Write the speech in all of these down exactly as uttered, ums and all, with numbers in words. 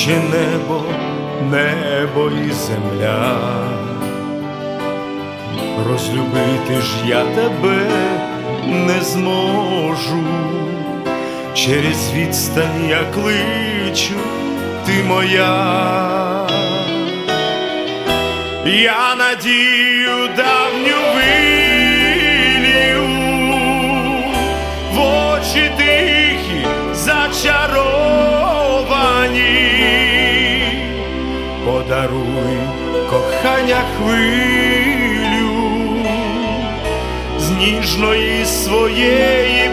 ще небо, небо і земля. Розлюбити ж я тебе не зможу, через відстань я кличу, ти моя. Я надію давню вилію в очі тихі зачаровані. Подаруй кохання хвилю з ніжної своєї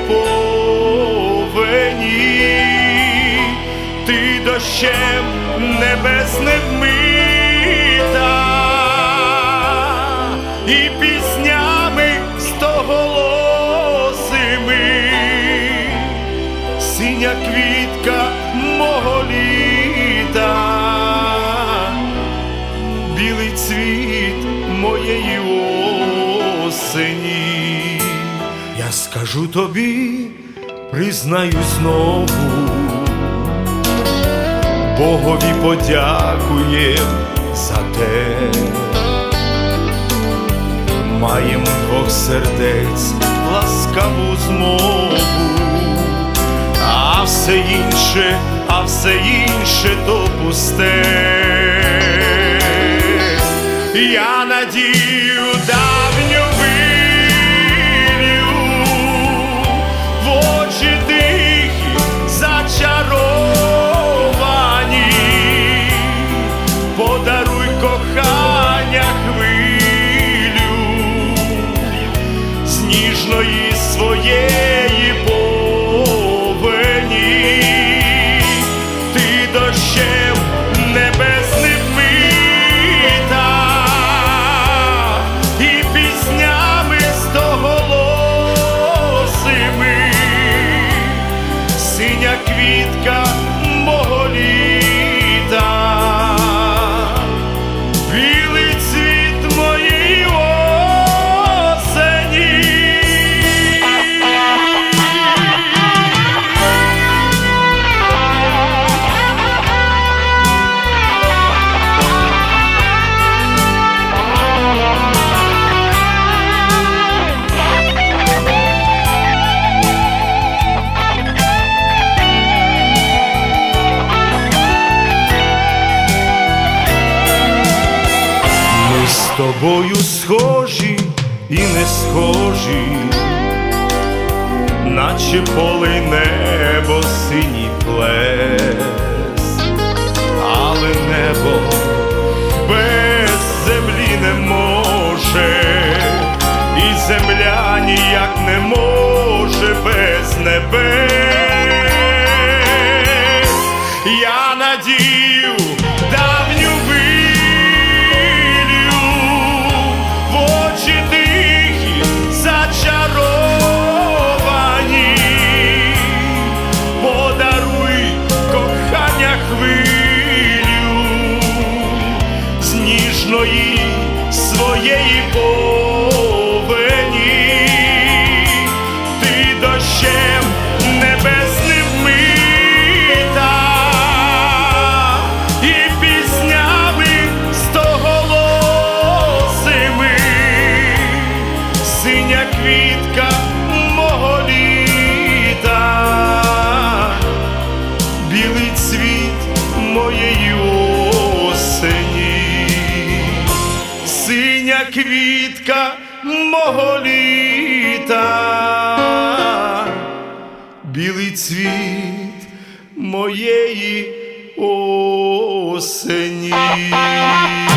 повені. Ти дощем небесним вмита і піснями стоголосими, синя квітка мого літа, білий цвіт моєї осені. Я скажу тобі, признаю знову, Богові подякуєм за те. Маєм двох сердець ласкаву змову, а все інше, а все інше то пусте. Я надію давню вилію в очі тихі зачаровані. Подаруй кохання хвилю з ніжної своєї повені. Ти дощем небесним вмита і піснями стоголосими, синя квітка мого літа, білий цвіт моєї осені. Ми з тобою схожі і не схожі, наче поле й небо, синій плес. Але небо без землі не може, і земля ніяк не може без небес. Я надію давню вилію в очі тихі зачаровані. Подаруй кохання хвилю з ніжної своєї повені. Ти дощем небесним вмита і піснями стоголосими, синя квітка мого літа, білий цвіт моєї осені, синя квітка мого літа, білий цвіт моєї осені.